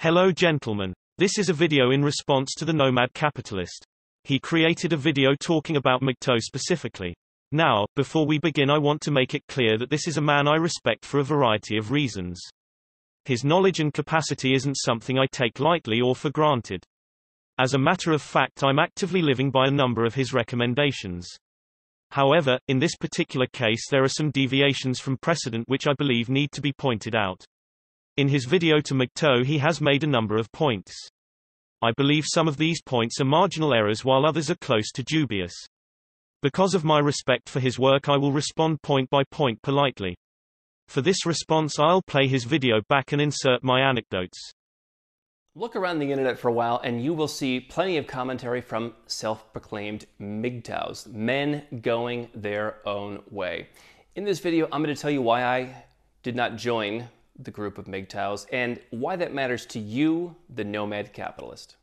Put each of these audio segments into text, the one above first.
Hello gentlemen. This is a video in response to the Nomad Capitalist. He created a video talking about MGTOW specifically. Now, before we begin, I want to make it clear that this is a man I respect for a variety of reasons. His knowledge and capacity isn't something I take lightly or for granted. As a matter of fact, I'm actively living by a number of his recommendations. However, in this particular case there are some deviations from precedent which I believe need to be pointed out. In his video to MGTOW he has made a number of points. I believe some of these points are marginal errors while others are close to dubious. Because of my respect for his work, I will respond point by point politely. For this response I'll play his video back and insert my anecdotes. Look around the internet for a while and you will see plenty of commentary from self-proclaimed MGTOWs, men going their own way. In this video I'm going to tell you why I did not join the group of MGTOWs and why that matters to you, the nomad capitalist.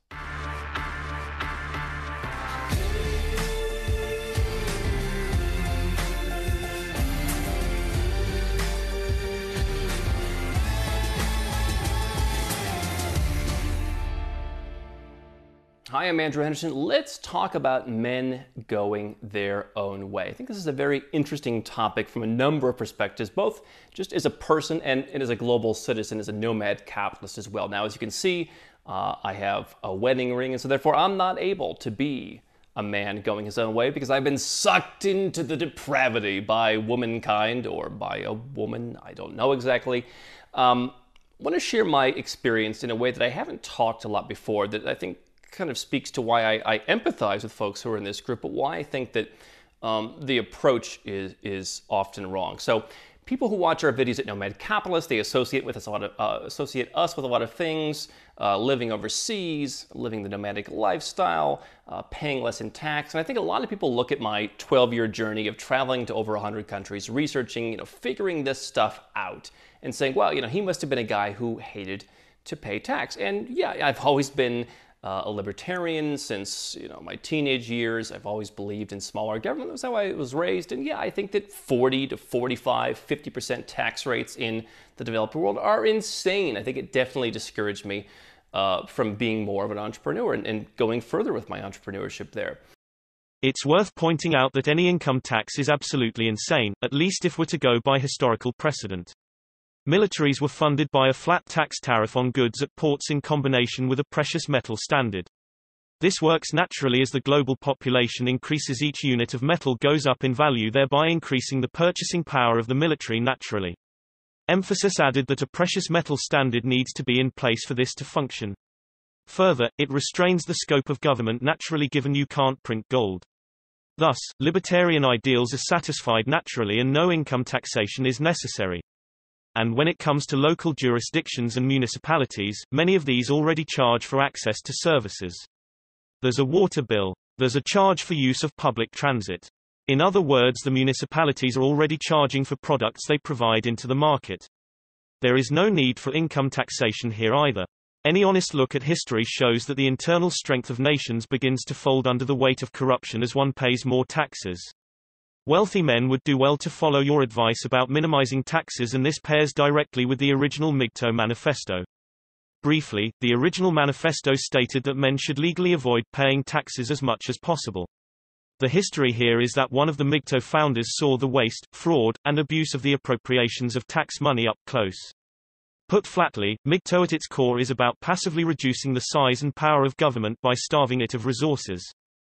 Hi, I'm Andrew Henderson. Let's talk about men going their own way. I think this is a very interesting topic from a number of perspectives, both just as a person and as a global citizen, as a nomad capitalist as well. Now, as you can see, I have a wedding ring, and so therefore I'm not able to be a man going his own way because I've been sucked into the depravity by womankind or by a woman, I don't know exactly. I want to share my experience in a way that I haven't talked a lot before, that I think kind of speaks to why I empathize with folks who are in this group, but why I think that the approach is often wrong. So people who watch our videos at Nomad Capitalist, they associate us with a lot of things, living overseas, living the nomadic lifestyle, paying less in tax. And I think a lot of people look at my 12-year journey of traveling to over 100 countries, researching, figuring this stuff out, and saying, well, he must have been a guy who hated to pay tax. And yeah, I've always been a libertarian since my teenage years. I've always believed in smaller government. That's how I was raised. And yeah, I think that 40 to 45, 50% tax rates in the developed world are insane. I think it definitely discouraged me from being more of an entrepreneur and going further with my entrepreneurship there. It's worth pointing out that any income tax is absolutely insane, at least if we're to go by historical precedent. Militaries were funded by a flat tax tariff on goods at ports in combination with a precious metal standard. This works naturally as the global population increases, each unit of metal goes up in value, thereby increasing the purchasing power of the military naturally. Emphasis added that a precious metal standard needs to be in place for this to function. Further, it restrains the scope of government naturally, given you can't print gold. Thus, libertarian ideals are satisfied naturally and no income taxation is necessary. And when it comes to local jurisdictions and municipalities, many of these already charge for access to services. There's a water bill. There's a charge for use of public transit. In other words, the municipalities are already charging for products they provide into the market. There is no need for income taxation here either. Any honest look at history shows that the internal strength of nations begins to fold under the weight of corruption as one pays more taxes. Wealthy men would do well to follow your advice about minimizing taxes, and this pairs directly with the original MGTOW manifesto. Briefly, the original manifesto stated that men should legally avoid paying taxes as much as possible. The history here is that one of the MGTOW founders saw the waste, fraud, and abuse of the appropriations of tax money up close. Put flatly, MGTOW at its core is about passively reducing the size and power of government by starving it of resources.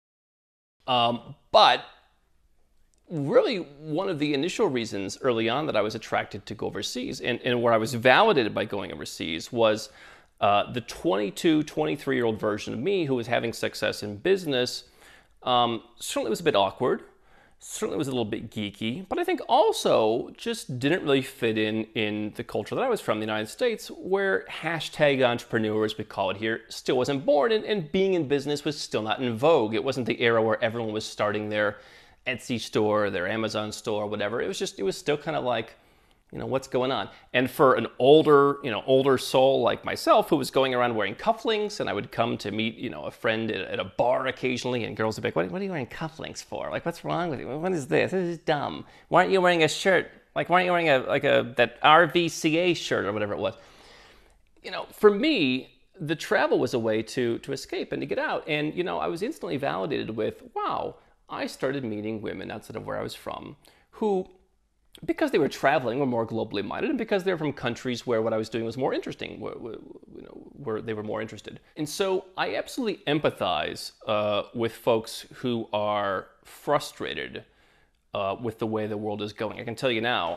But really, one of the initial reasons early on that I was attracted to go overseas and where I was validated by going overseas was the 22, 23-year-old version of me who was having success in business. Certainly was a bit awkward, certainly was a little bit geeky, but I think also just didn't really fit in the culture that I was from, the United States, where hashtag entrepreneur, as we call it here, still wasn't born, and being in business was still not in vogue. It wasn't the era where everyone was starting their Etsy store, their Amazon store, whatever. It was still kind of like, what's going on? And for an older soul like myself who was going around wearing cufflinks, and I would come to meet, a friend at a bar occasionally, and girls would be like, what are you wearing cufflinks for? Like, what's wrong with you? What is this? This is dumb. Why aren't you wearing a shirt? Like, why aren't you wearing that RVCA shirt or whatever it was? For me, the travel was a way to escape and to get out. And, I was instantly validated with, wow, I started meeting women outside of where I was from who, because they were traveling, were more globally minded, and because they were from countries where what I was doing was more interesting, where they were more interested. And so I absolutely empathize with folks who are frustrated with the way the world is going. I can tell you now,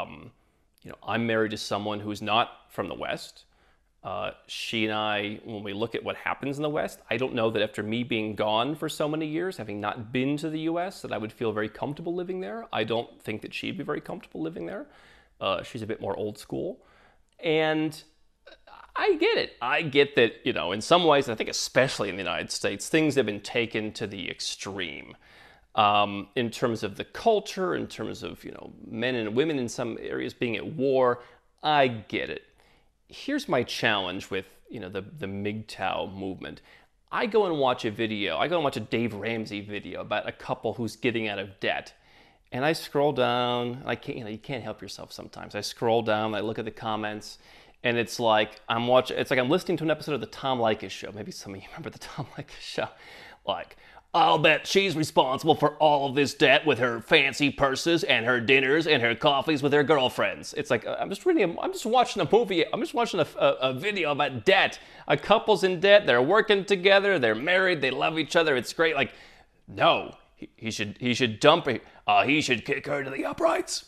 I'm married to someone who's not from the West. She and I, when we look at what happens in the West, I don't know that after me being gone for so many years, having not been to the US, that I would feel very comfortable living there. I don't think that she'd be very comfortable living there. She's a bit more old school. And I get it. I get that, in some ways, I think especially in the United States, things have been taken to the extreme. In terms of the culture, in terms of, men and women in some areas being at war, I get it. Here's my challenge with, the MGTOW movement. I go and watch a Dave Ramsey video about a couple who's getting out of debt. And I scroll down, you can't help yourself sometimes. I scroll down, I look at the comments, and it's like I'm listening to an episode of the Tom Leykis show. Maybe some of you remember the Tom Leykis show. Like, I'll bet she's responsible for all of this debt with her fancy purses and her dinners and her coffees with her girlfriends. It's like, I'm just watching a movie. I'm just watching a video about debt. A couple's in debt. They're working together. They're married. They love each other. It's great. Like, no, he should dump her. He should kick her to the uprights.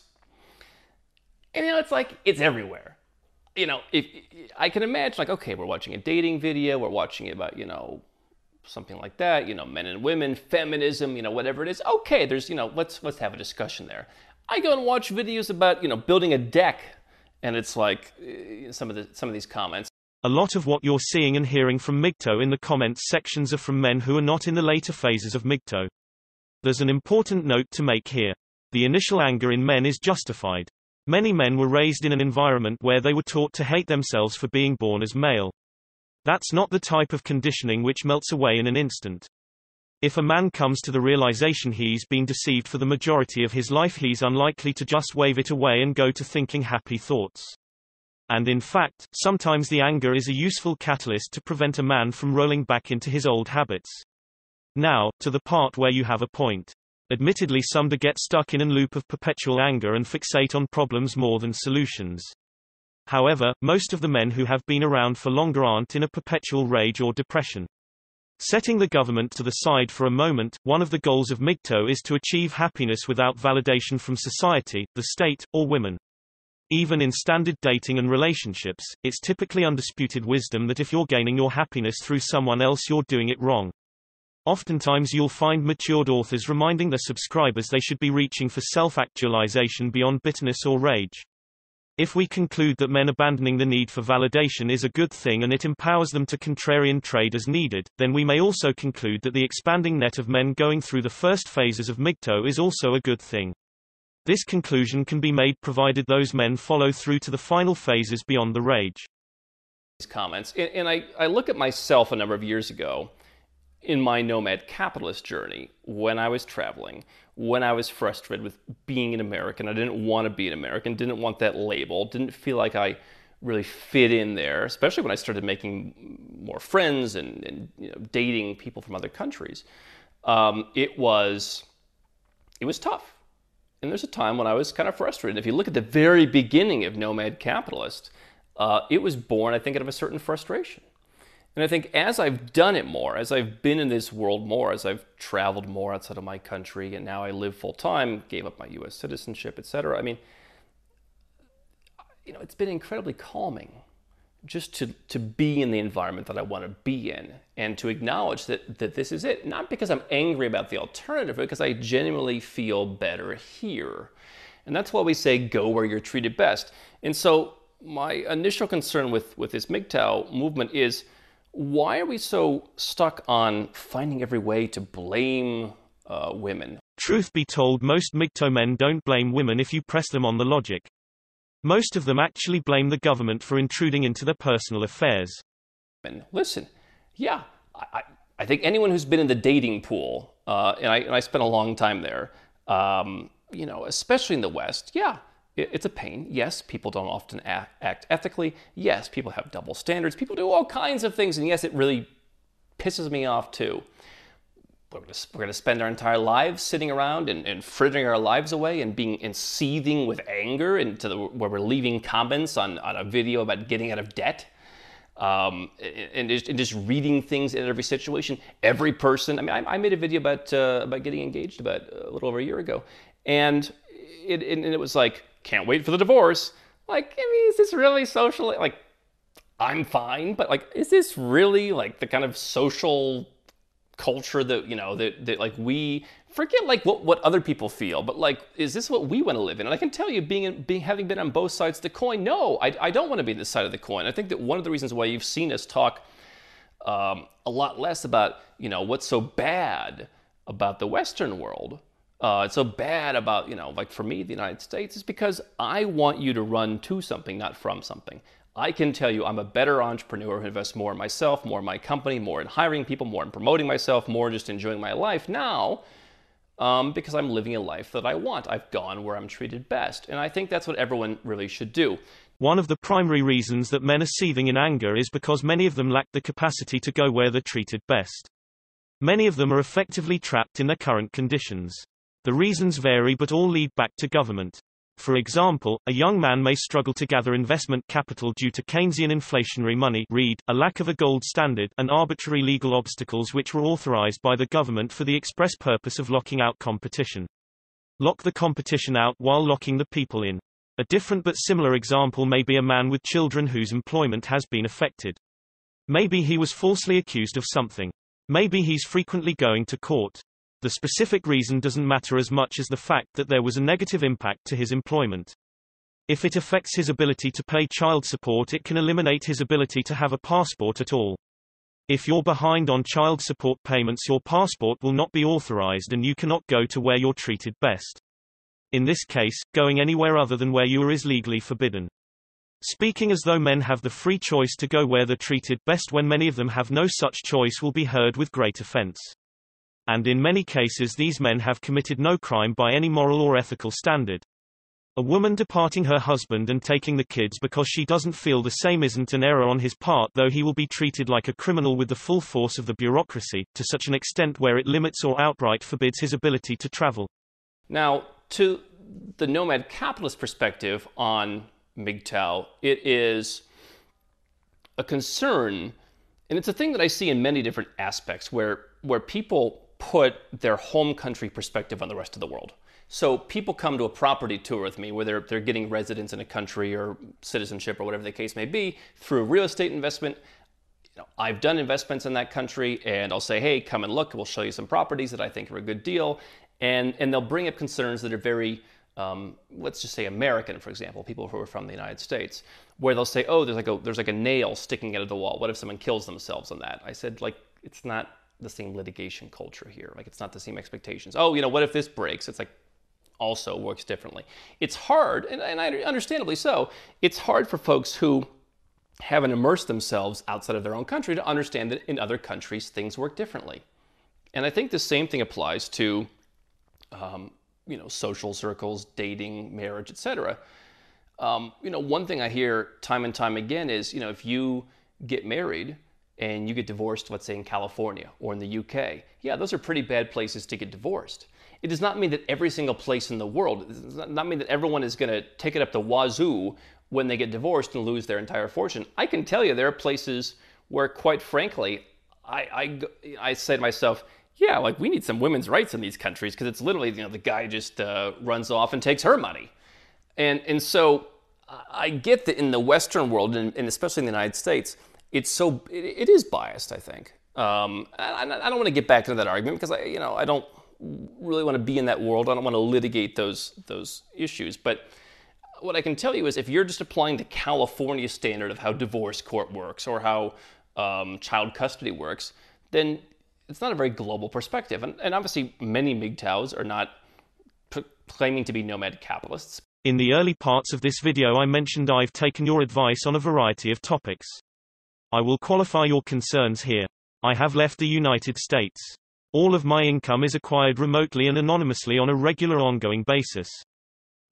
And it's like, it's everywhere. If I can imagine, like, okay, we're watching a dating video. We're watching it about, something like that, men and women, feminism, whatever it is. Okay, there's, let's have a discussion there. I go and watch videos about, building a deck, and it's like some of these comments. A lot of what you're seeing and hearing from MGTOW in the comments sections are from men who are not in the later phases of MGTOW. There's an important note to make here. The initial anger in men is justified. Many men were raised in an environment where they were taught to hate themselves for being born as male. That's not the type of conditioning which melts away in an instant. If a man comes to the realization he's been deceived for the majority of his life, he's unlikely to just wave it away and go to thinking happy thoughts. And in fact, sometimes the anger is a useful catalyst to prevent a man from rolling back into his old habits. Now, to the part where you have a point. Admittedly, some do get stuck in a loop of perpetual anger and fixate on problems more than solutions. However, most of the men who have been around for longer aren't in a perpetual rage or depression. Setting the government to the side for a moment, one of the goals of MGTOW is to achieve happiness without validation from society, the state, or women. Even in standard dating and relationships, it's typically undisputed wisdom that if you're gaining your happiness through someone else, you're doing it wrong. Oftentimes you'll find matured authors reminding their subscribers they should be reaching for self-actualization beyond bitterness or rage. If we conclude that men abandoning the need for validation is a good thing and it empowers them to contrarian trade as needed, then we may also conclude that the expanding net of men going through the first phases of MGTOW is also a good thing. This conclusion can be made provided those men follow through to the final phases beyond the rage. Comments, and I look at myself a number of years ago in my nomad capitalist journey, when I was traveling, when I was frustrated with being an American. I didn't want to be an American, didn't want that label, didn't feel like I really fit in there, especially when I started making more friends and dating people from other countries. It was tough. And there's a time when I was kind of frustrated. If you look at the very beginning of Nomad Capitalist, it was born, I think, out of a certain frustration. And I think as I've done it more, as I've been in this world more, as I've traveled more outside of my country, and now I live full time, gave up my U.S. citizenship, etc. I mean, it's been incredibly calming just to be in the environment that I want to be in, and to acknowledge that this is it. Not because I'm angry about the alternative, but because I genuinely feel better here. And that's why we say go where you're treated best. And so my initial concern with this MGTOW movement is, why are we so stuck on finding every way to blame women? Truth be told, most MGTOW men don't blame women if you press them on the logic. Most of them actually blame the government for intruding into their personal affairs. And listen, yeah, I think anyone who's been in the dating pool, and I spent a long time there, especially in the West, yeah, it's a pain. Yes, people don't often act ethically. Yes, people have double standards. People do all kinds of things. And yes, it really pisses me off too. We're going to spend our entire lives sitting around and frittering our lives away and seething with anger where we're leaving comments on a video about getting out of debt. And just reading things in every situation. Every person. I mean, I made a video about getting engaged about a little over a year ago. And it was like, can't wait for the divorce. Like, I mean, is this really social? Like, I'm fine, but like, is this really like the kind of social culture that, that like we forget like what other people feel, but like, is this what we want to live in? And I can tell you, having been on both sides of the coin, no, I don't want to be this side of the coin. I think that one of the reasons why you've seen us talk a lot less about, what's so bad about the Western world, it's so bad about, like for me, the United States, is because I want you to run to something, not from something. I can tell you I'm a better entrepreneur who invests more in myself, more in my company, more in hiring people, more in promoting myself, more just enjoying my life now, because I'm living a life that I want. I've gone where I'm treated best. And I think that's what everyone really should do. One of the primary reasons that men are seething in anger is because many of them lack the capacity to go where they're treated best. Many of them are effectively trapped in their current conditions. The reasons vary, but all lead back to government. For example, a young man may struggle to gather investment capital due to Keynesian inflationary money, read, a lack of a gold standard, and arbitrary legal obstacles which were authorized by the government for the express purpose of locking out competition. Lock the competition out while locking the people in. A different but similar example may be a man with children whose employment has been affected. Maybe he was falsely accused of something. Maybe he's frequently going to court. The specific reason doesn't matter as much as the fact that there was a negative impact to his employment. If it affects his ability to pay child support, it can eliminate his ability to have a passport at all. If you're behind on child support payments, your passport will not be authorized and you cannot go to where you're treated best. In this case, going anywhere other than where you are is legally forbidden. Speaking as though men have the free choice to go where they're treated best when many of them have no such choice will be heard with great offense. And in many cases these men have committed no crime by any moral or ethical standard. A woman departing her husband and taking the kids because she doesn't feel the same isn't an error on his part, though he will be treated like a criminal with the full force of the bureaucracy, to such an extent where it limits or outright forbids his ability to travel. Now, to the nomad capitalist perspective on MGTOW, it is a concern, and it's a thing that I see in many different aspects where people put their home country perspective on the rest of the world. So people come to a property tour with me where they're getting residence in a country or citizenship or whatever the case may be through a real estate investment. I've done investments in that country, and I'll say, hey, come and look. We'll show you some properties that I think are a good deal. And they'll bring up concerns that are very, let's just say American, for example, people who are from the United States, where they'll say, oh, there's like a nail sticking out of the wall. What if someone kills themselves on that? I said, like, it's not the same litigation culture here. Like, it's not the same expectations. Oh, what if this breaks? It's like, also works differently. It's hard, and understandably so, it's hard for folks who haven't immersed themselves outside of their own country to understand that in other countries things work differently. And I think the same thing applies to, social circles, dating, marriage, etc. One thing I hear time and time again is, if you get married and you get divorced, let's say in California or in the UK, yeah, those are pretty bad places to get divorced. It does not mean that every single place in the world, it does not mean that everyone is going to take it up the wazoo when they get divorced and lose their entire fortune. I can tell you there are places where, quite frankly, I say to myself, yeah, like, we need some women's rights in these countries, because it's literally, the guy just runs off and takes her money. And so I get that in the Western world, and especially in the United States, it is biased, I think. I don't want to get back into that argument because I don't really want to be in that world. I don't want to litigate those issues. But what I can tell you is, if you're just applying the California standard of how divorce court works or how child custody works, then it's not a very global perspective. And obviously many MGTOWs are not claiming to be nomad capitalists. In the early parts of this video I mentioned I've taken your advice on a variety of topics. I will qualify your concerns here. I have left the United States. All of my income is acquired remotely and anonymously on a regular ongoing basis.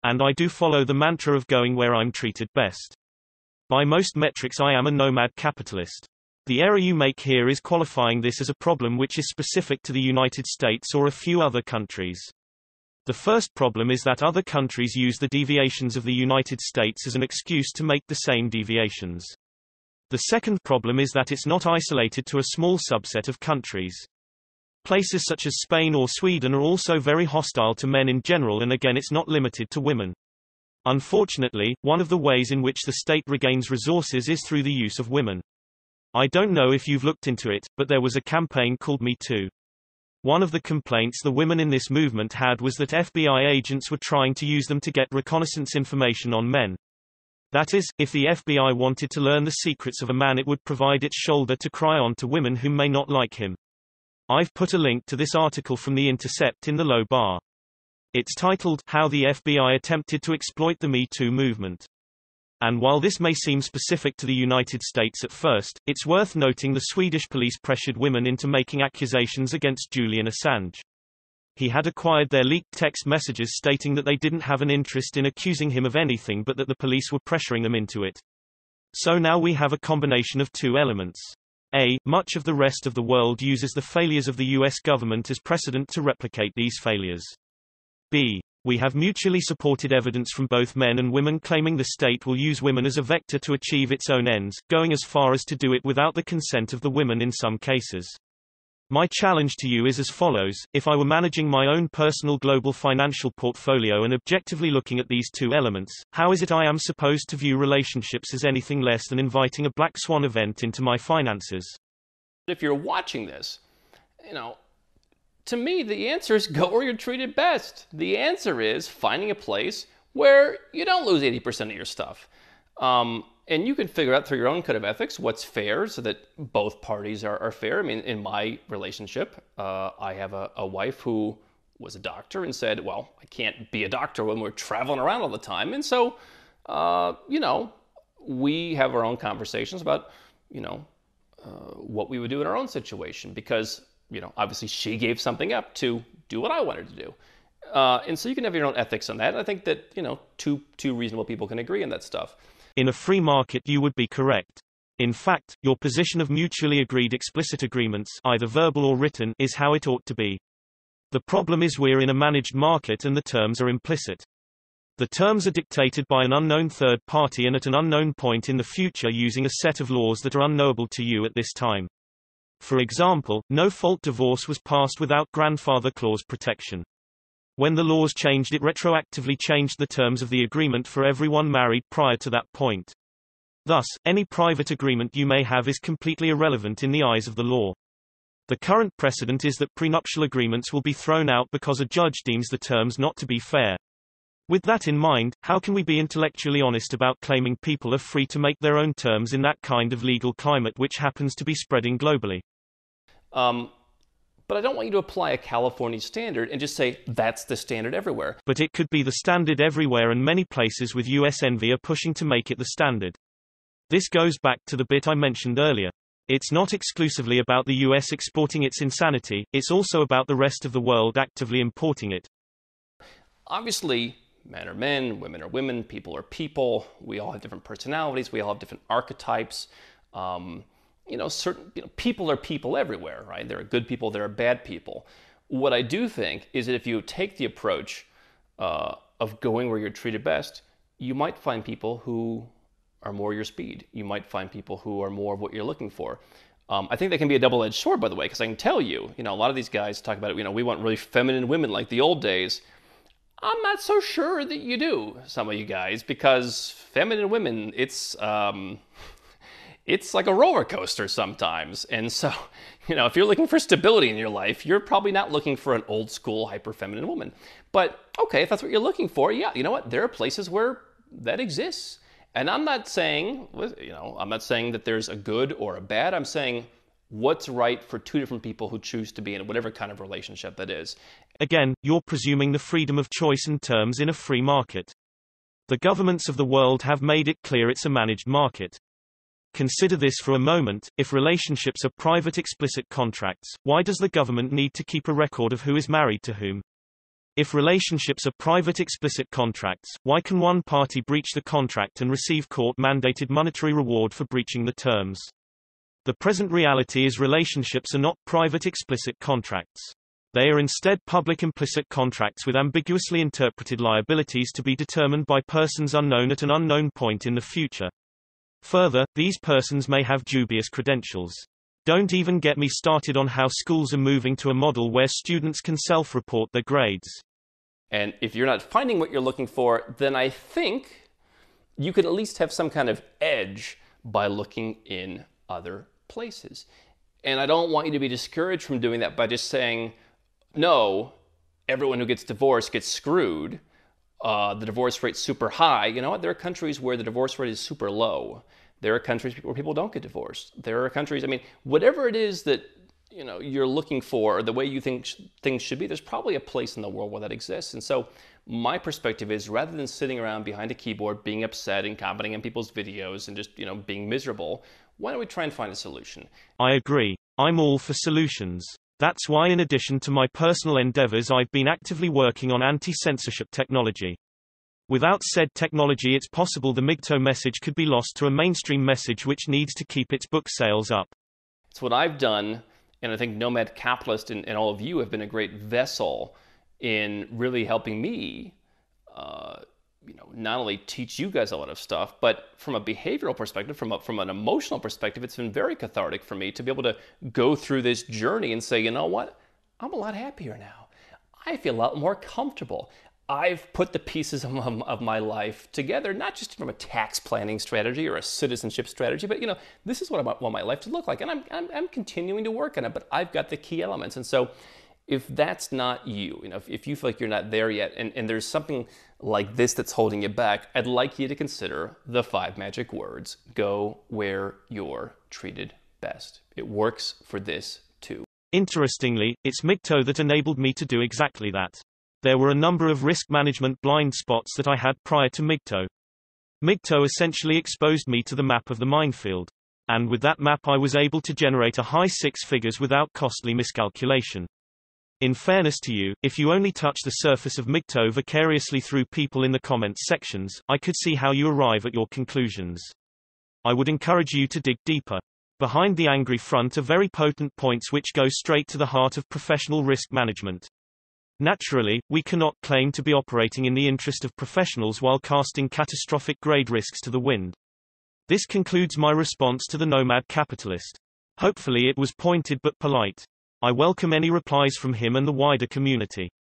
And I do follow the mantra of going where I'm treated best. By most metrics I am a nomad capitalist. The error you make here is qualifying this as a problem which is specific to the United States or a few other countries. The first problem is that other countries use the deviations of the United States as an excuse to make the same deviations. The second problem is that it's not isolated to a small subset of countries. Places such as Spain or Sweden are also very hostile to men in general, and again it's not limited to women. Unfortunately, one of the ways in which the state regains resources is through the use of women. I don't know if you've looked into it, but there was a campaign called Me Too. One of the complaints the women in this movement had was that FBI agents were trying to use them to get reconnaissance information on men. That is, if the FBI wanted to learn the secrets of a man, it would provide its shoulder to cry on to women who may not like him. I've put a link to this article from The Intercept in the low bar. It's titled, How the FBI Attempted to Exploit the Me Too Movement. And while this may seem specific to the United States at first, it's worth noting the Swedish police pressured women into making accusations against Julian Assange. He had acquired their leaked text messages stating that they didn't have an interest in accusing him of anything but that the police were pressuring them into it. So now we have a combination of two elements. A. Much of the rest of the world uses the failures of the US government as precedent to replicate these failures. B. We have mutually supported evidence from both men and women claiming the state will use women as a vector to achieve its own ends, going as far as to do it without the consent of the women in some cases. My challenge to you is as follows: if I were managing my own personal global financial portfolio and objectively looking at these two elements, how is it I am supposed to view relationships as anything less than inviting a black swan event into my finances? If you're watching this, to me, the answer is go where you're treated best. The answer is finding a place where you don't lose 80% of your stuff. And you can figure out through your own code of ethics what's fair so that both parties are fair. I mean, in my relationship, I have a wife who was a doctor and said, well, I can't be a doctor when we're traveling around all the time. And so, we have our own conversations about, what we would do in our own situation because, obviously she gave something up to do what I wanted to do. And so you can have your own ethics on that. And I think that, two reasonable people can agree on that stuff. In a free market you would be correct. In fact, your position of mutually agreed explicit agreements, either verbal or written, is how it ought to be. The problem is we're in a managed market and the terms are implicit. The terms are dictated by an unknown third party and at an unknown point in the future using a set of laws that are unknowable to you at this time. For example, no-fault divorce was passed without grandfather clause protection. When the laws changed, it retroactively changed the terms of the agreement for everyone married prior to that point. Thus, any private agreement you may have is completely irrelevant in the eyes of the law. The current precedent is that prenuptial agreements will be thrown out because a judge deems the terms not to be fair. With that in mind, how can we be intellectually honest about claiming people are free to make their own terms in that kind of legal climate which happens to be spreading globally? But I don't want you to apply a California standard and just say that's the standard everywhere. But it could be the standard everywhere, and many places with US envy are pushing to make it the standard. This goes back to the bit I mentioned earlier. It's not exclusively about the US exporting its insanity, it's also about the rest of the world actively importing it. Obviously, men are men, women are women, people are people. We all have different personalities, we all have different archetypes. People are people everywhere, right? There are good people, there are bad people. What I do think is that if you take the approach of going where you're treated best, you might find people who are more your speed. You might find people who are more of what you're looking for. I think that can be a double-edged sword, by the way, because I can tell you, a lot of these guys talk about it, we want really feminine women like the old days. I'm not so sure that you do, some of you guys, because feminine women, it's like a roller coaster sometimes. And so, if you're looking for stability in your life, you're probably not looking for an old school hyper feminine woman. But okay, if that's what you're looking for, yeah, you know what? There are places where that exists. And I'm not saying, that there's a good or a bad. I'm saying what's right for two different people who choose to be in whatever kind of relationship that is. Again, you're presuming the freedom of choice and terms in a free market. The governments of the world have made it clear it's a managed market. Consider this for a moment: if relationships are private explicit contracts, why does the government need to keep a record of who is married to whom? If relationships are private explicit contracts, why can one party breach the contract and receive court-mandated monetary reward for breaching the terms? The present reality is relationships are not private explicit contracts. They are instead public implicit contracts with ambiguously interpreted liabilities to be determined by persons unknown at an unknown point in the future. Further, these persons may have dubious credentials. Don't even get me started on how schools are moving to a model where students can self-report their grades. And if you're not finding what you're looking for, then I think you could at least have some kind of edge by looking in other places. And I don't want you to be discouraged from doing that by just saying, no, everyone who gets divorced gets screwed. The divorce rate's super high. You know what? There are countries where the divorce rate is super low. There are countries where people don't get divorced. There are countries, I mean, whatever it is that you're looking for, or the way you think things should be, there's probably a place in the world where that exists. And so my perspective is, rather than sitting around behind a keyboard being upset and commenting on people's videos and just being miserable, why don't we try and find a solution? I agree. I'm all for solutions. That's why, in addition to my personal endeavors, I've been actively working on anti-censorship technology. Without said technology, it's possible the MGTOW message could be lost to a mainstream message which needs to keep its book sales up. It's what I've done, and I think Nomad Capitalist and all of you have been a great vessel in really helping me not only teach you guys a lot of stuff, but from a behavioral perspective, from an emotional perspective, it's been very cathartic for me to be able to go through this journey and say, you know what? I'm a lot happier now. I feel a lot more comfortable. I've put the pieces of my life together, not just from a tax planning strategy or a citizenship strategy, but this is what I want my life to look like, and I'm continuing to work on it. But I've got the key elements, and so if that's not you, if you feel like you're not there yet, and there's something like this that's holding you back, I'd like you to consider the 5 magic words. Go where you're treated best. It works for this too. Interestingly, it's MGTOW that enabled me to do exactly that. There were a number of risk management blind spots that I had prior to MGTOW. MGTOW essentially exposed me to the map of the minefield. And with that map, I was able to generate a high 6 figures without costly miscalculation. In fairness to you, if you only touch the surface of MGTOW vicariously through people in the comments sections, I could see how you arrive at your conclusions. I would encourage you to dig deeper. Behind the angry front are very potent points which go straight to the heart of professional risk management. Naturally, we cannot claim to be operating in the interest of professionals while casting catastrophic grade risks to the wind. This concludes my response to the Nomad Capitalist. Hopefully it was pointed but polite. I welcome any replies from him and the wider community.